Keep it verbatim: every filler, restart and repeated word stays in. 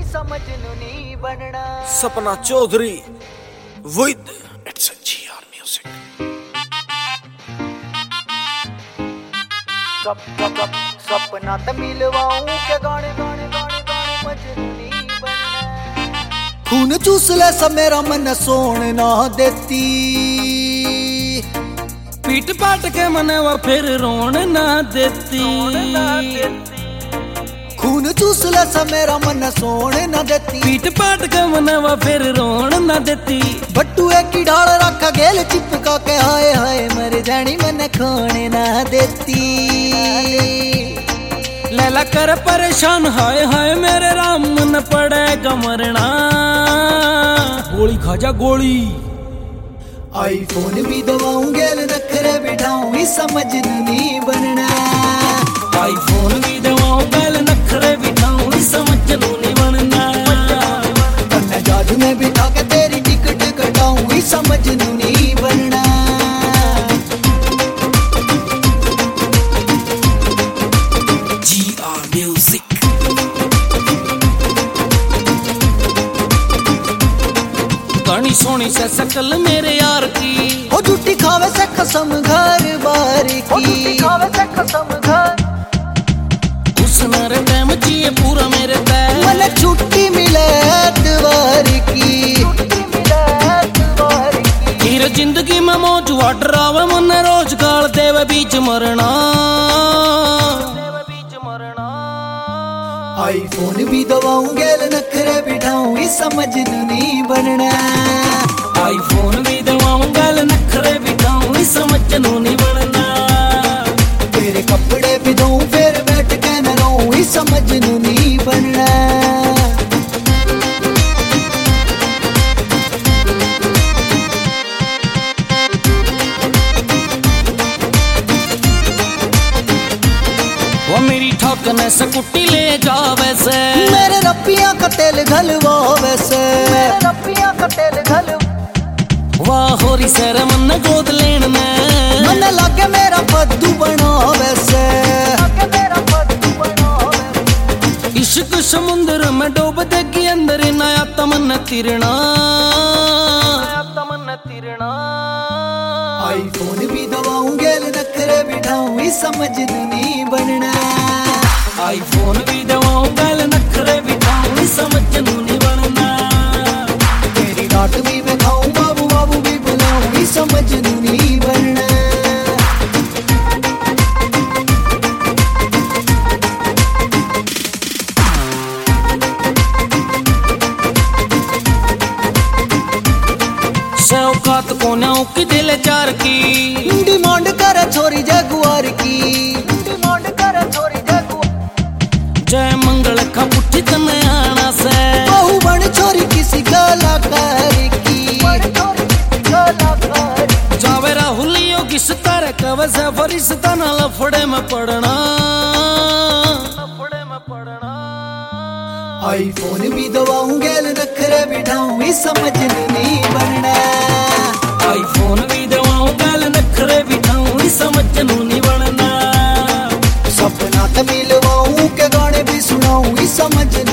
समझनू नहीं बनना। Sapna Chaudhary with its G R music. सप सप सपना त मिलवाऊं के गाने गाने गाने गाने मजनू नहीं बनना। खून चूस ले सब मेरा मन सोन ना देती, पीट पाट के मनवा फिर रोन ना देती। खून चूस ले सब मेरा मन सोन ना देती, पीट पाट के मनवा फिर रोन ना देती। बट्टुए की ढाल रखा गेल चिपका के हाय हाय मर जानी मन खोने ना देती। लैला कर परेशान हाय हाय मेरे राम मन पड़ेगा मरना। गोली खाजा गोली। आईफोन भी दबाऊं गेल नखरे बिठाऊं ही समझ नहीं बनना। आईफोन भी दबाऊं गेल नखरे बिठाऊं ही समझ नहीं बनना। अन्ना जहाज में बिठा के तेरी टिकट कटाऊं ही समझ नहीं बनना। G R music. गानी सोनी से सकल मेरे यार की, हो झूठी खावे से कसम घर बार की, खावे से कसम घर उस नर टाइम जिए पूरा मेरे पैर। मन छुट्टी मिले एतवार की, छुट्टी मिले एतवार की। हीर जिंदगी में मौज वाटर आवे मन रोज गाल देवे बीच मरना। बीच मरना। आईफोन भी दबाऊं गेल नखरे बिठाऊं ही समझ नहीं बनना। आईफोन भी दबाऊं गेल नखरे बिठाऊं ही समझ नहीं बनना। तेरे कपड़े भी धोऊं फिर बैठ के न रोऊं ही समझ नहीं बनना। वो मेरी ठोकने से कुट्टी ले जावे से, मेरे रपिया का तेल घलवा वैसे, मेरे रपिया का तेल घल। वाह होरी सर मन गोद लेन में, मन लागे मेरा पद्दू बना वैसे। आके मेरा पद्दू बनावे। इश्क समुंदर में डूब देगी अंदर नया तमन तिरना। तमन तिरना। आईफोन भी दबाऊं गेल नखरे बिठाऊं ही समझ नहीं बनना। आईफोन भी दबाऊं गेल नखरे बिठाऊं ही समझ नहीं बनना। तेरी डांट भी मैं खाऊं बाबू बाबू भी बुलाऊं ही समझ नहीं बनना। औकात को नाव की दिल चार की, डिमांड करे छोरी जगुआर की, डिमांड करे छोरी जगू। जय मंगल का पुठी तने आना से, बहू बन छोरी किसी कलाकार की, बड़ छोरी किसी कलाकार। जावे राहुलियो की सितारे कवे से फरिश्ता ना लफड़े में पड़ना। लफड़े में पड़ना। आईफोन भी दबाऊं गेल नखरे बिठाऊं ही समझ नहीं बनना। आईफोन भी दबाऊं गेल नखरे बिठाऊं ही समझ नहीं बनना। सपना त मिलवाऊं के गाने भी सुनाऊं ही समझ